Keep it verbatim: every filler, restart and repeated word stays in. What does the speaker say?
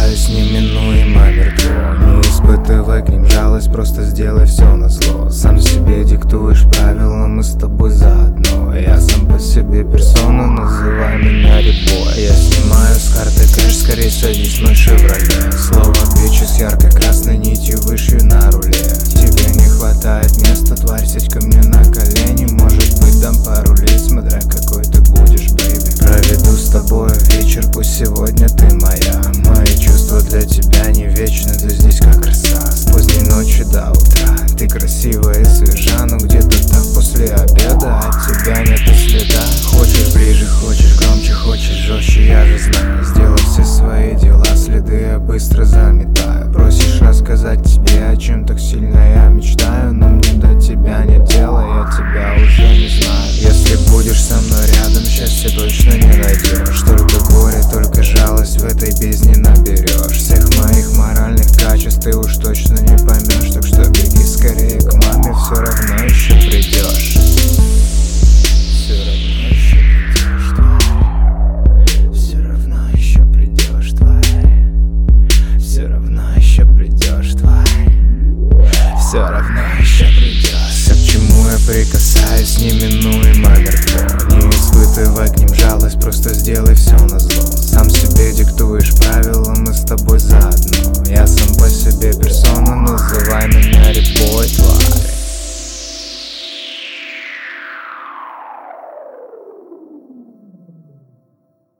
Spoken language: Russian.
Остаюсь неминуемо мертво. Не испытывай к ним жалость, просто сделай все назло. Сам себе диктуешь правила, мы с тобой заодно. Я сам по себе персона, называй меня рябой. Я снимаю с карты кэш, скорее садись мой шевроле. Слово бичи с яркой красной нитью вышью на руле. Тебе не хватает места, тварь, сядь ко мне на колени. Может быть, дам пару лиц, смотря какой ты будешь, бэйби. Проведу с тобой вечер, пусть сегодня ты моя. Мои чувства для тебя не вечны, ты здесь как роса. С поздней ночи до утра ты красивая и свежа, но где-то так после обеда от тебя нет и следа. Хочешь ближе, хочешь громче, хочешь жестче, я же знаю. Сделай все свои дела, следы я быстро заметаю. Просишь рассказать тебе, о чем так сильно я мечтаю, но мне до тебя нет дела, я тебя уже не знаю. Если будешь со мной рядом, счастья точно не найдешь. Только горе, только жалость в этой бездне.